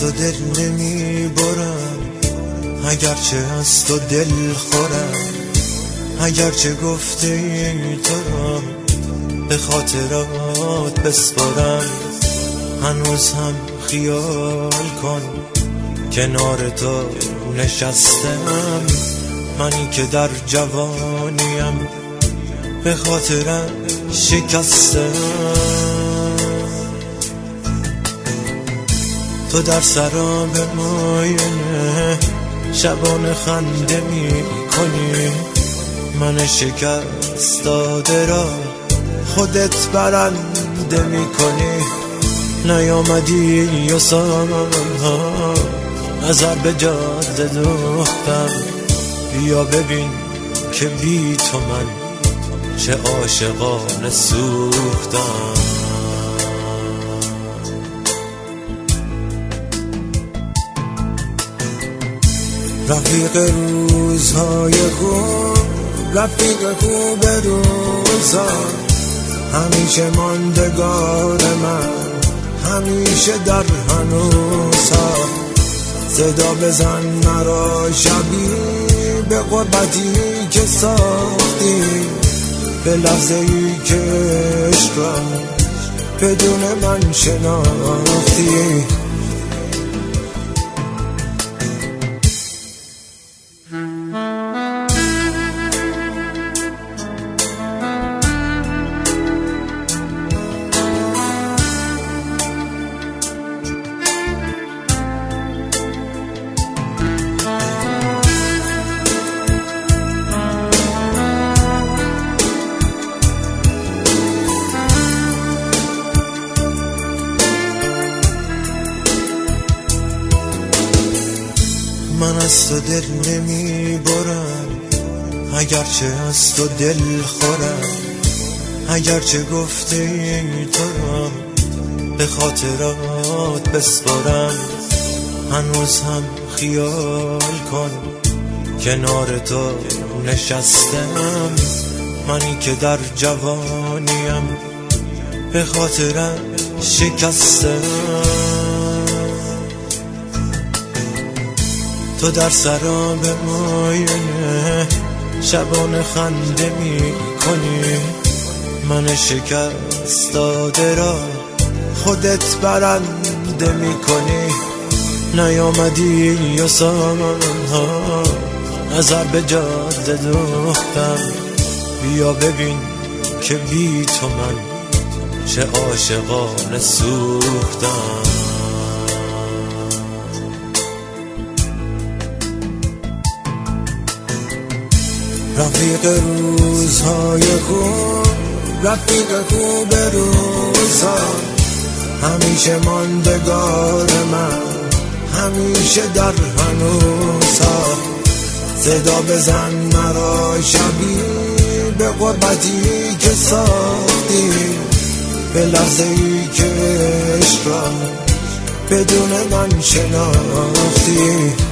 تو دل نمی برم، اگرچه از تو دل خورم، اگرچه گفته ای تو را به خاطرات بسپارم. هنوز هم خیال کن کنار تو نشستم، منی که در جوانیم به خاطرم شکستم. تو در سراب ماینه شبانه خنده می کنی، من شکست داده را خودت برنده می کنی. نیامدی و سالها نظر به جاده دوختم، بیا ببین که بی تو من چه عاشقانه سوختم. رفیق روزهای خوب، رفیق خوب روزا، همیشه ماندگار من، همیشه در هنوزها. صدا بزن مرا شبی به غربتی که ساختی، به لحظه ای که عشق را بدون من شناختی. من از تو دل نمی برم، اگرچه از تو دل خورم، اگرچه گفته ای تو را به خاطرات بسپارم. هنوز هم خیال کن کنار تو نشستم، منی که در جوانیم به خاطرم شکستم. تو در سراب ماینه شبانه خنده می کنی، من شکست داده را خودت برنده می کنی. نیامدی و سالها نظر به جاده دوختم، بیا ببین که بی تو من چه عاشقانه سوختم. رفیق روزهای خوب، رفیق خوب روزا، همیشه ماندگار من، همیشه در هنوزها. صدا بزن مرا شبی به غربتی که ساختی، به لحظه ای که عشق را بدون من شناختی.